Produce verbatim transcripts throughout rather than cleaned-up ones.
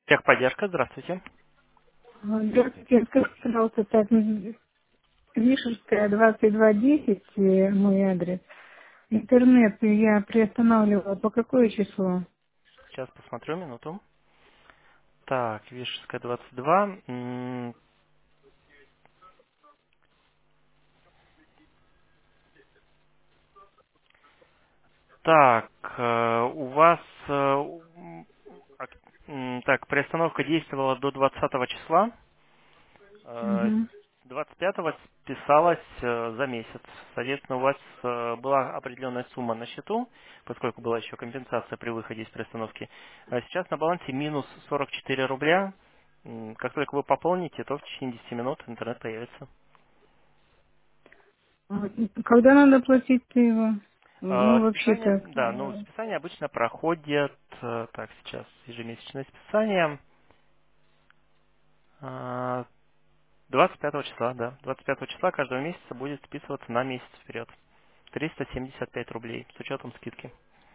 Техподдержка, здравствуйте. А, Здравствуйте, скажите, пожалуйста, так, м, Вишерская, двадцать два десять, э, мой адрес. Интернет я приостанавливала. По какое число? Сейчас посмотрю, минуту. Так, Вишерская, двадцать два. М, Так, э, у вас... э, м, ак- м, Так, приостановка действовала до двадцатого числа. Э, Угу. двадцать пятого списалась э, за месяц. Соответственно, у вас э, была определенная сумма на счету, поскольку была еще компенсация при выходе из приостановки. А сейчас на балансе минус сорок четыре рубля. М, Как только вы пополните, то в течение десяти минут интернет появится. Когда надо платить-то его? Э, Ну, Списание, вообще-то. да, ну, э, списание обычно проходит, э, так, сейчас ежемесячное списание, э, двадцать пятого числа, да, двадцать пятого числа каждого месяца будет списываться на месяц вперед. триста семьдесят пять рублей с учетом скидки.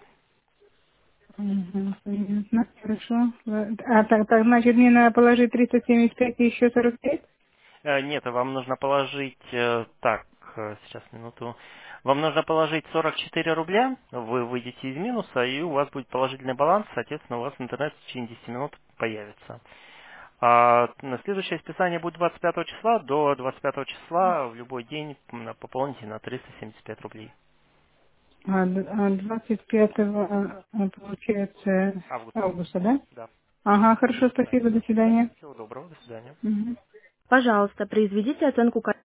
Угу, понятно, хорошо. А так, так, значит, мне надо положить триста семьдесят пять и еще сорок пять? Э, Нет, вам нужно положить, э, так, э, сейчас минуту, вам нужно положить сорок четыре рубля, вы выйдете из минуса, и у вас будет положительный баланс, соответственно, у вас интернет в течение десяти минут появится. А на следующее списание будет двадцать пятого числа, до двадцать пятого числа в любой день м, пополните на триста семьдесят пять рублей. А, д- а двадцать пятого, а, а, получается, Августа. августа, да? Да. Ага, хорошо, Да. спасибо, до свидания. Всего доброго, до свидания. Мгм. Пожалуйста, произведите оценку